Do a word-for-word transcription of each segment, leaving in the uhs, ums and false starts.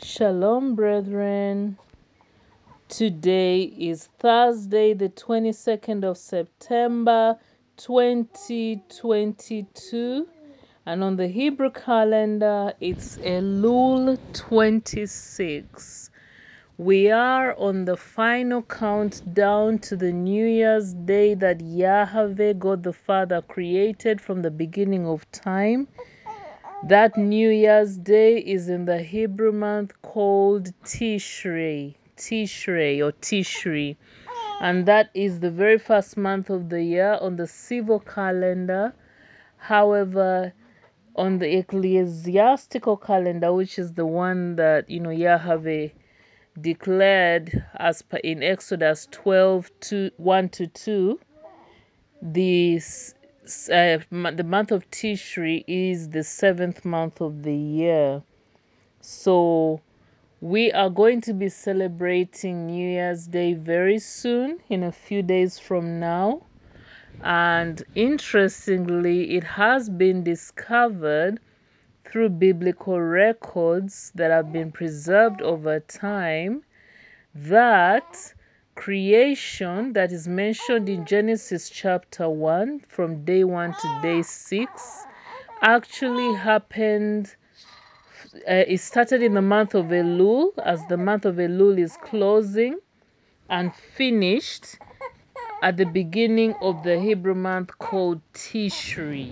Shalom, brethren. Today is Thursday, the twenty-second of September, twenty twenty-two, and on the Hebrew calendar, it's Elul twenty-six. We are on the final countdown to the New Year's Day that Yahweh, God the Father, created from the beginning of time. That New Year's Day is in the Hebrew month called Tishrei, Tishrei or Tishri, and that is the very first month of the year on the civil calendar. However, on the ecclesiastical calendar, which is the one that you know Yahweh declared as per in Exodus twelve to one to two, the uh, the month of Tishri is the seventh month of the year. So we are going to be celebrating New Year's Day very soon, in a few days from now. And interestingly, it has been discovered through biblical records that have been preserved over time that creation that is mentioned in Genesis chapter one from day one to day six actually happened. Uh, it started in the month of Elul, as the month of Elul is closing, and finished at the beginning of the Hebrew month called Tishri.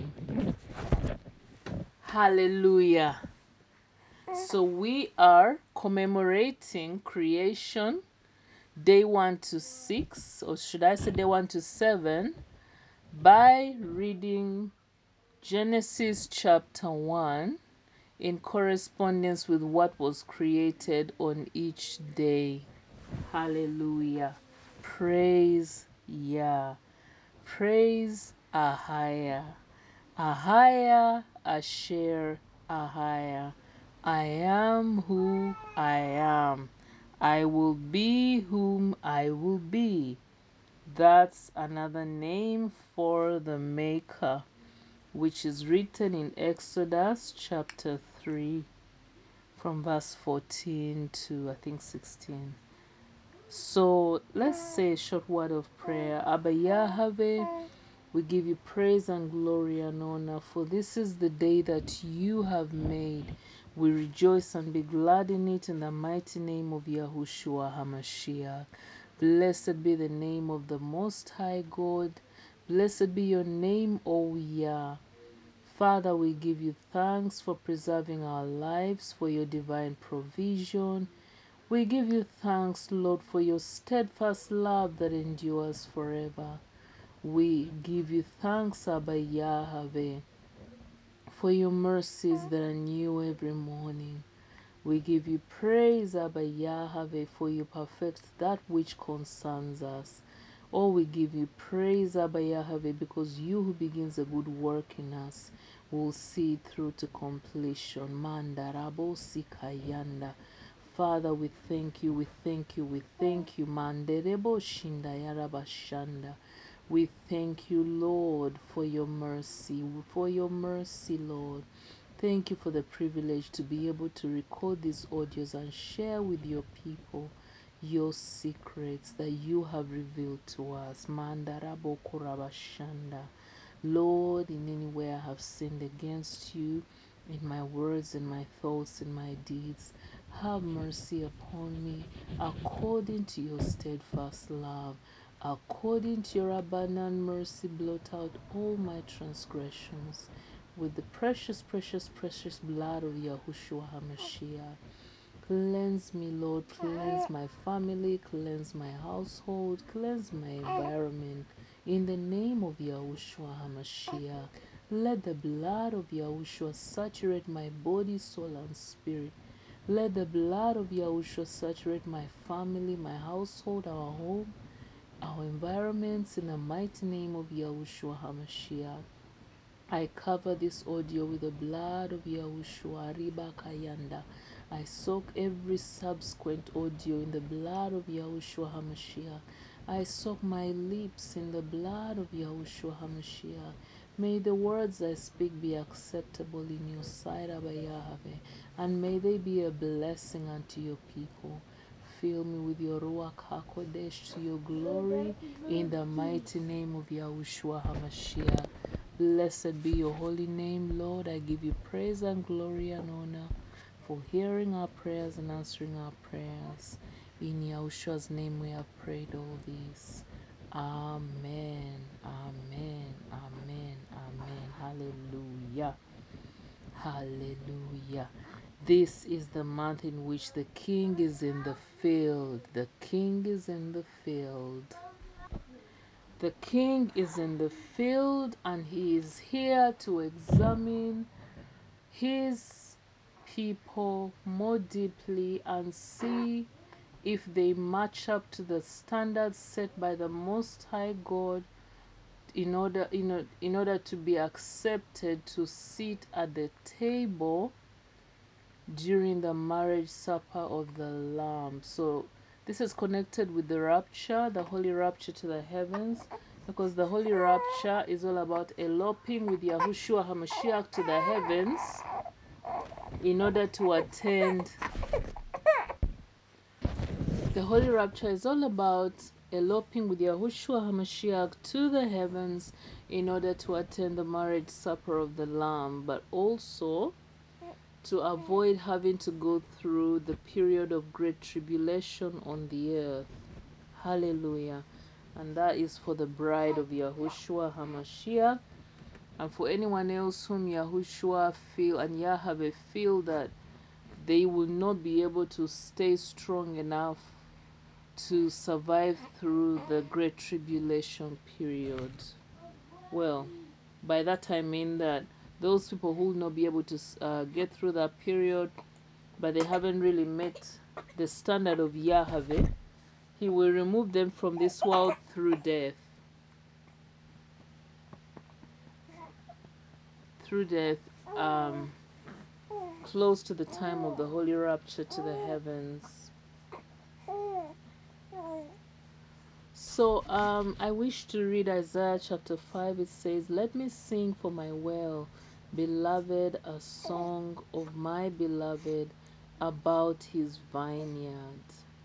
Hallelujah. So we are commemorating creation day one to six, or should I say day one to seven, by reading Genesis chapter one in correspondence with what was created on each day. Hallelujah. Praise Yah. Praise Ahaya. Ahaya Asher Ahaya. I am who I am. I will be whom I will be. That's another name for the Maker, which is written in Exodus chapter three from verse fourteen to I think sixteen. So let's say a short word of prayer. Abba Yahweh, we give you praise and glory and honor, for this is the day that you have made. We rejoice and be glad in it, in the mighty name of Yahushua HaMashiach. Blessed be the name of the Most High God. Blessed be your name, O Yah. Father, we give you thanks for preserving our lives, for your divine provision. We give you thanks, Lord, for your steadfast love that endures forever. We give you thanks, Abba Yahweh, for your mercies that are new every morning. We give you praise, Abba Yahweh, for you perfect that which concerns us. Oh, we give you praise, Abba Yahweh, because you who begins a good work in us will see it through to completion. Mandarabo Sikayanda. Father, we thank you, we thank you, we thank you. Manderebo Shindayarabashanda. We thank you, Lord, for your mercy, for your mercy, Lord. Thank you for the privilege to be able to record these audios and share with your people your secrets that you have revealed to us. Mandarabo Kurabashanda. Lord, in any way I have sinned against you, in my words, in my thoughts, in my deeds, have mercy upon me according to your steadfast love. According to your abundant mercy, blot out all my transgressions with the precious, precious, precious blood of Yahushua HaMashiach. Cleanse me, Lord, cleanse my family, cleanse my household, cleanse my environment. In the name of Yahushua HaMashiach, let the blood of Yahushua saturate my body, soul, and spirit. Let the blood of Yahushua saturate my family, my household, our home, our environments, in the mighty name of Yahushua HaMashiach. I cover this audio with the blood of Yahushua Riba Kayanda. I soak every subsequent audio in the blood of Yahushua HaMashiach. I soak my lips in the blood of Yahushua HaMashiach. May the words I speak be acceptable in your sight, Abba Yahweh, and may they be a blessing unto your people. Fill me with your Ruach HaKodesh to your glory, in the mighty name of Yahushua HaMashiach. Blessed be your holy name, Lord. I give you praise and glory and honor for hearing our prayers and answering our prayers. In Yahushua's name we have prayed all these. Amen, amen, amen, amen. Hallelujah, hallelujah. This is the month in which the king is in the field. The king is in the field. The king is in the field and he is here to examine his people more deeply and see if they match up to the standards set by the Most High God in order, in, o- in order to be accepted to sit at the table during the marriage supper of the Lamb. So this is connected with the rapture, the holy rapture to the heavens, because the holy rapture is all about eloping with Yahushua HaMashiach to the heavens in order to attend. The holy rapture is all about eloping with Yahushua HaMashiach to the heavens in order to attend the marriage supper of the Lamb, but also to avoid having to go through the period of great tribulation on the earth. Hallelujah. And that is for the bride of Yahushua HaMashiach. And for anyone else whom Yahushua feel and Yahweh feel that they will not be able to stay strong enough to survive through the great tribulation period. Well, by that I mean that those people who will not be able to uh, get through that period, but they haven't really met the standard of Yahweh, He will remove them from this world through death. Through death, um, close to the time of the holy rapture to the heavens. So um, I wish to read Isaiah chapter five. It says, "Let me sing for my well beloved a song of my beloved about his vineyard.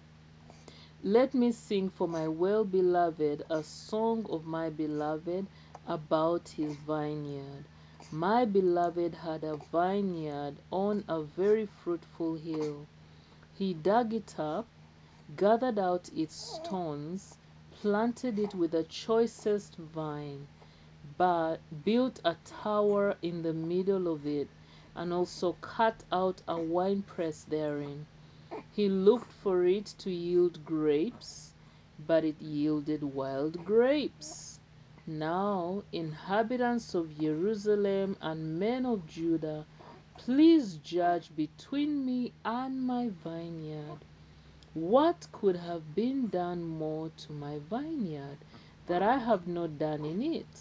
Let me sing for my well beloved a song of my beloved about his vineyard. My beloved had a vineyard on a very fruitful hill. He dug it up, gathered out its stones, planted it with the choicest vine, but built a tower in the middle of it, and also cut out a winepress therein. He looked for it to yield grapes, but it yielded wild grapes. Now, inhabitants of Jerusalem and men of Judah, please judge between me and my vineyard. What could have been done more to my vineyard that I have not done in it?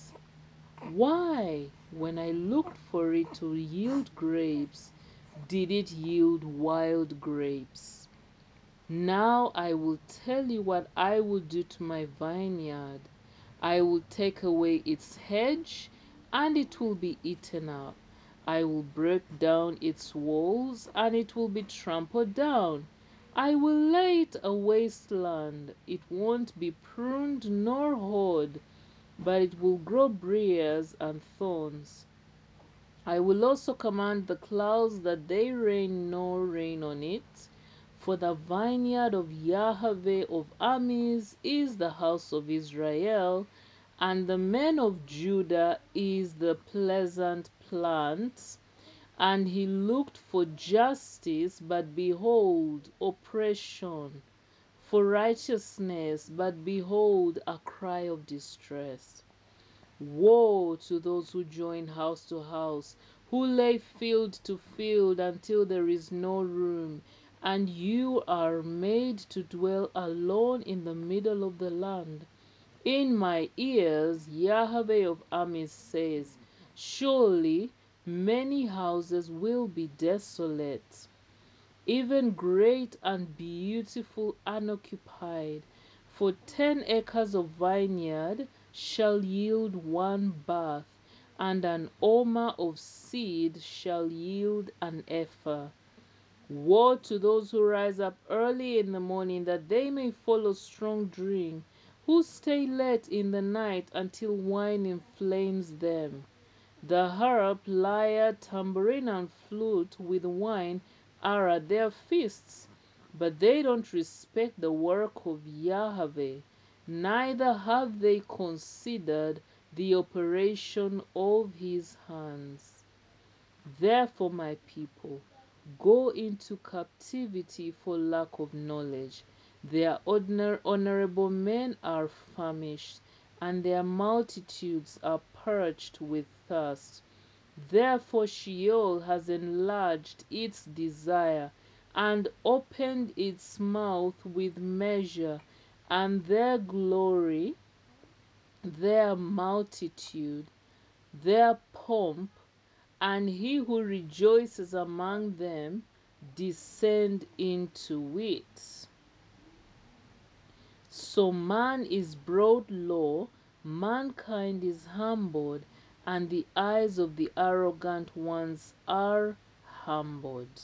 Why, when I looked for it to yield grapes, did it yield wild grapes? Now I will tell you what I will do to my vineyard. I will take away its hedge, and it will be eaten up. I will break down its walls, and it will be trampled down. I will lay it a wasteland. It won't be pruned nor hoed, but it will grow briars and thorns. I will also command the clouds that they rain no rain on it. For the vineyard of Yahweh of armies is the house of Israel, and the men of Judah is the pleasant plant. And he looked for justice, but behold, oppression, for righteousness, but behold, a cry of distress. Woe to those who join house to house, who lay field to field until there is no room, and you are made to dwell alone in the middle of the land. In my ears, Yahweh of armies says, surely many houses will be desolate, even great and beautiful unoccupied. For ten acres of vineyard shall yield one bath, and an omer of seed shall yield an ephah. Woe to those who rise up early in the morning, that they may follow strong drink, who stay late in the night until wine inflames them. The harp, lyre, tambourine, and flute with wine are at their feasts, but they don't respect the work of Yahweh, neither have they considered the operation of his hands. Therefore, my people, go into captivity for lack of knowledge. Their honor, honorable men are famished, and their multitudes are parched with thirst. Therefore, Sheol has enlarged its desire and opened its mouth with measure, and their glory, their multitude, their pomp, and he who rejoices among them descend into it. So man is brought low, mankind is humbled, and the eyes of the arrogant ones are humbled.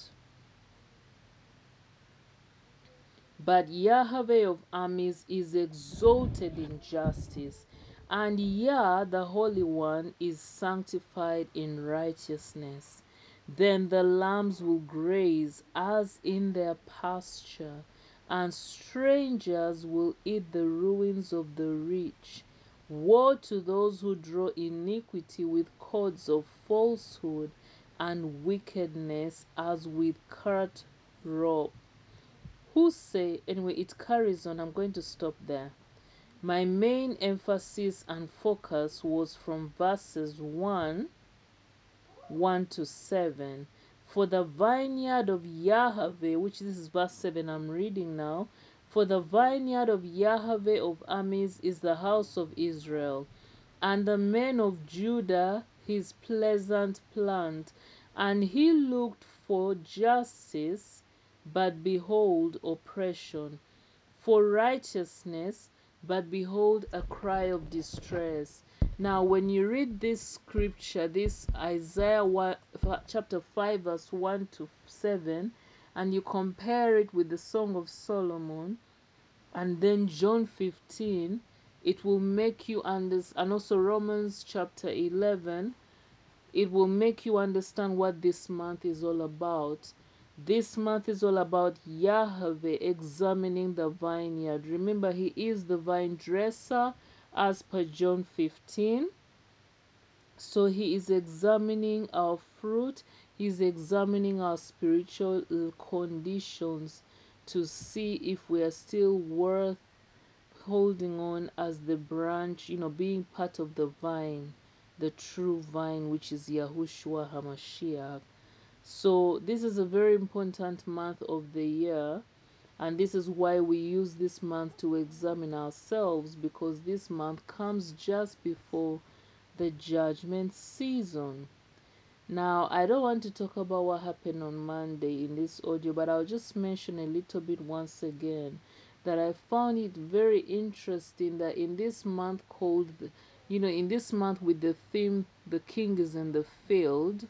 But Yahweh of armies is exalted in justice, and Yah, the Holy One, is sanctified in righteousness. Then the lambs will graze as in their pasture, and strangers will eat the ruins of the rich. Woe to those who draw iniquity with cords of falsehood, and wickedness as with cart rope. Who say, anyway, it carries on. I'm going to stop there. My main emphasis and focus was from verses one, one to seven. For the vineyard of Yahweh, which this is verse seven I'm reading now. For the vineyard of Yahweh of armies is the house of Israel, and the men of Judah his pleasant plant. And he looked for justice, but behold oppression, for righteousness, but behold a cry of distress. Now, when you read this scripture, this Isaiah one, chapter five, verse one to seven, and you compare it with the Song of Solomon, and then John fifteen, it will make you understand, and also Romans chapter eleven, it will make you understand what this month is all about. This month is all about Yahweh examining the vineyard. Remember, he is the vine dresser as per John fifteen. So he is examining our fruit, he's examining our spiritual conditions to see if we are still worth holding on as the branch, you know, being part of the vine, the true vine, which is Yahushua HaMashiach. So this is a very important month of the year, and this is why we use this month to examine ourselves, because this month comes just before the judgment season. Now, I don't want to talk about what happened on Monday in this audio, but I'll just mention a little bit once again that I found it very interesting that in this month called, you know, in this month with the theme, The King is in the Field,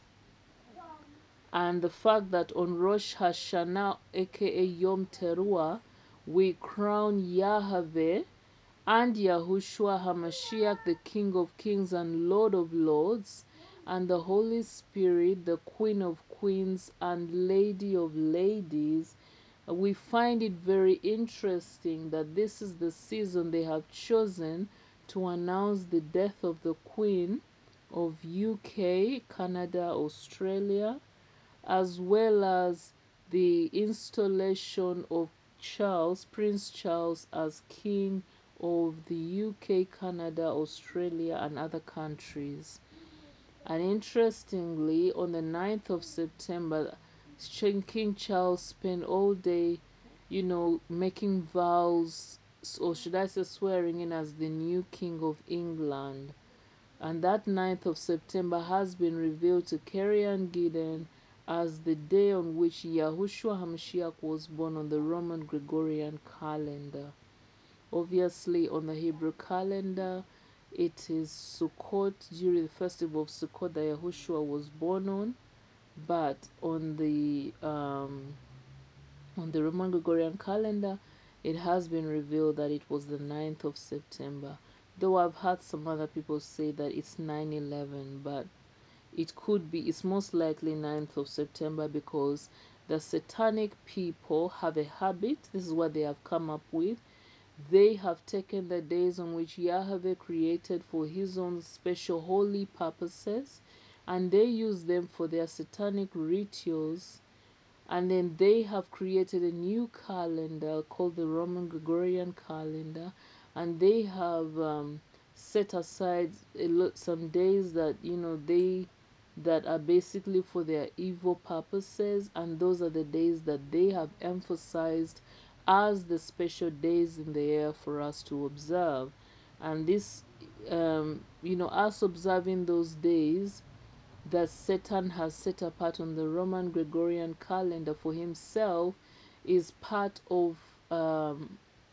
and the fact that on Rosh Hashanah, aka Yom Teruah, we crown Yahweh and Yahushua HaMashiach, the King of Kings and Lord of Lords, and the Holy Spirit, the Queen of Queens and Lady of Ladies. We find it very interesting that this is the season they have chosen to announce the death of the Queen of U K, Canada, Australia, as well as the installation of Charles, Prince Charles, as King of the U K, Canada, Australia, and other countries. And interestingly, on the ninth of September, King Charles spent all day, you know, making vows, or should I say swearing in as the new King of England. And that ninth of September has been revealed to Kerry-Ann Gideon as the day on which Yahushua HaMashiach was born on the Roman Gregorian calendar. Obviously, on the Hebrew calendar, It is Sukkot, during the festival of Sukkot that Yahushua was born on, but on the um, on the Roman Gregorian calendar, it has been revealed that it was the ninth of September. Though I've heard some other people say that it's nine eleven, but it could be, it's most likely ninth of September, because the satanic people have a habit. This is what they have come up with. They have taken the days on which Yahweh created for his own special holy purposes, and they use them for their satanic rituals. And then they have created a new calendar called the Roman Gregorian calendar, and they have um, set aside a lot, some days that, you know, they that are basically for their evil purposes, and those are the days that they have emphasized as the special days in the year for us to observe. And this, um, you know, us observing those days that Satan has set apart on the Roman Gregorian calendar for himself is part of um,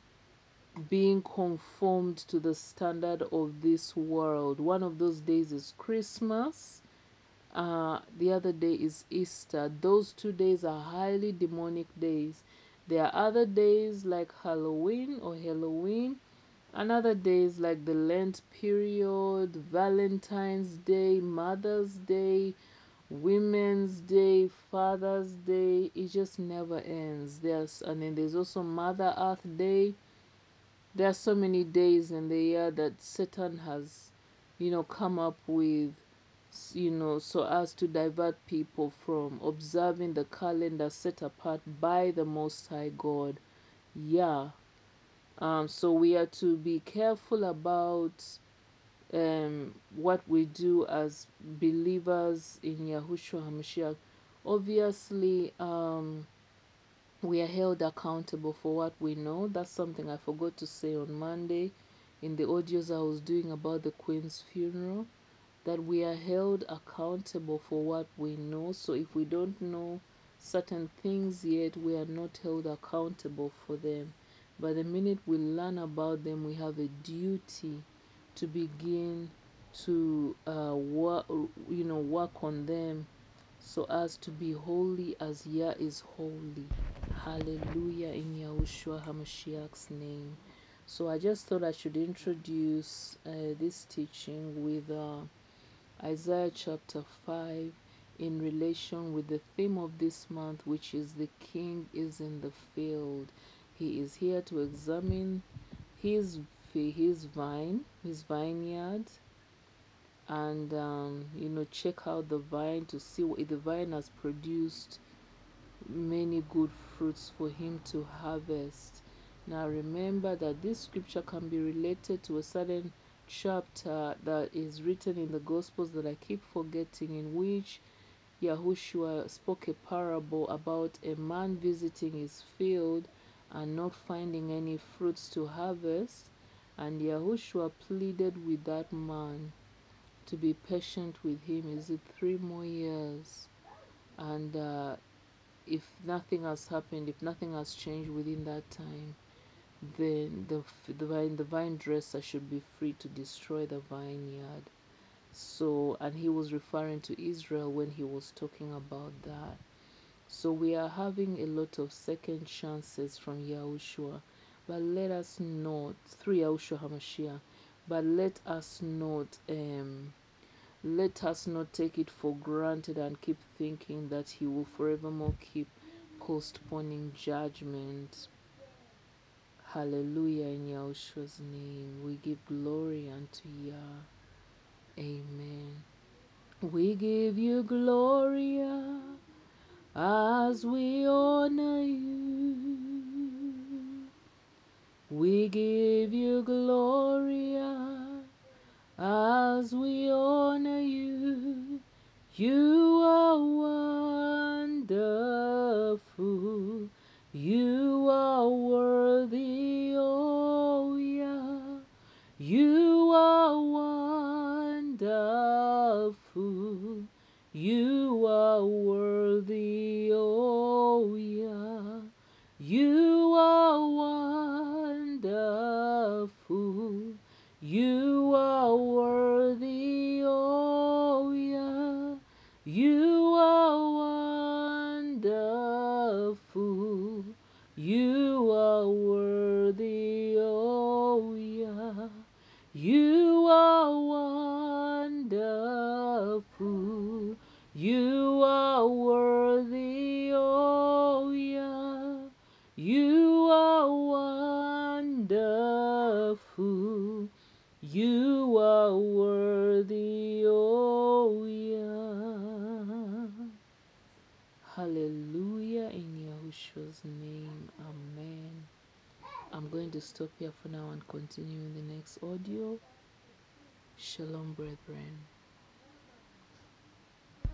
being conformed to the standard of this world. One of those days is Christmas. Uh, the other day is Easter. Those two days are highly demonic days. There are other days like Halloween or Halloween, and other days like the Lent period, Valentine's Day, Mother's Day, Women's Day, Father's Day. It just never ends. There's and then there's also Mother Earth Day. There are so many days in the year that Satan has, you know, come up with, you know, so as to divert people from observing the calendar set apart by the Most High God. Yeah. Um, so we are to be careful about um, what we do as believers in Yahushua HaMashiach. Obviously, um, we are held accountable for what we know. That's something I forgot to say on Monday in the audios I was doing about the Queen's funeral, that we are held accountable for what we know. So if we don't know certain things yet, we are not held accountable for them. But the minute we learn about them, we have a duty to begin to uh, work, you know, work on them so as to be holy as Yah is holy. Hallelujah, in Yahushua HaMashiach's name. So I just thought I should introduce uh, this teaching with uh, Isaiah chapter five in relation with the theme of this month, which is the King is in the field. He is here to examine his his vine, his vineyard, and um, you know, check out the vine to see what the vine has produced many good fruits for him to harvest. Now remember that this scripture can be related to a certain chapter that is written in the Gospels that I keep forgetting, in which Yahushua spoke a parable about a man visiting his field and not finding any fruits to harvest. And Yahushua pleaded with that man to be patient with him. Is it three more years? And uh, if nothing has happened, if nothing has changed within that time, then the, the, vine, the vine dresser should be free to destroy the vineyard. So, and he was referring to Israel when he was talking about that. So we are having a lot of second chances from Yahushua, but let us not, through Yahushua HaMashiach, but let us not, um, let us not take it for granted and keep thinking that he will forevermore keep postponing judgment. Hallelujah, in Yahushua's name. We give glory unto Yah. Amen. We give you gloria as we honor you. We give you gloria as we honor you. You are wonderful. You are worthy, oh yeah. You are wonderful. You are worthy, oh yeah. You are wonderful. You are You are worthy, oh yeah. You are wonderful. You are worthy, oh yeah. You are wonderful. You are worthy, oh yeah. Hallelujah, in Yahushua's name. Amen. I'm going to stop here for now and continue in the next audio. Shalom, brethren.